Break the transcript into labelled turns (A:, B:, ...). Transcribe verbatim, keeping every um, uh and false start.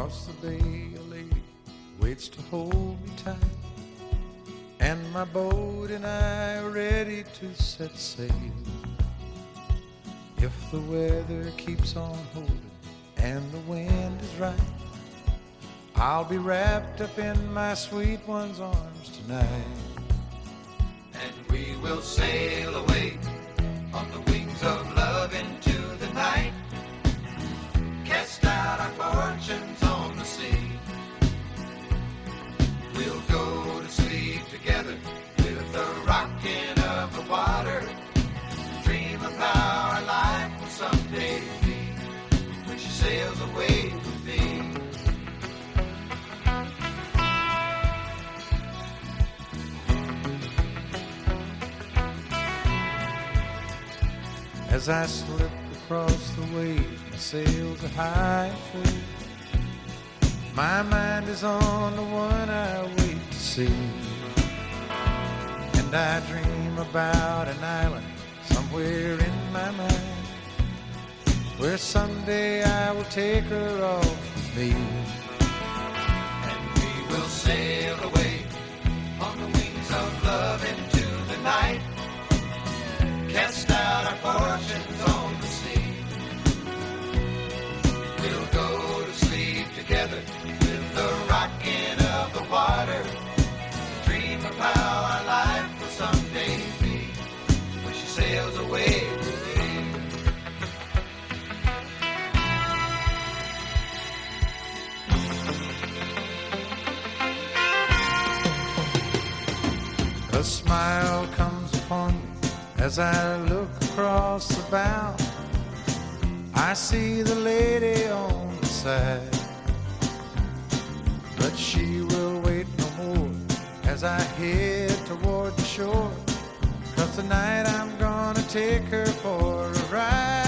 A: Across the bay a lady waits to hold me tight, and my boat and I are ready to set sail. If the weather keeps on holding and the wind is right, I'll be wrapped up in my sweet one's arms tonight.
B: And we will sail away on the wings of love into the night, cast out our fortunes on the sea. We'll go to sleep together with the rocking of the water, dream of how our life will someday be when she sails away with me.
A: As I slip across the waves, my sails are high and free. My mind is on the one I wait to see, and I dream about an island somewhere in my mind, where someday I will take her off with me.
B: And we will sail away on the wings of love into the night, cast out our fortunes on the sea. We'll go to sleep together with the rocking of the water, dream of how our life will someday be when she sails away with me.
A: A smile comes upon me as I look across the bow. I see the lady on the side, but she will wait no more as I head toward the shore, 'cause tonight I'm gonna take her for a ride.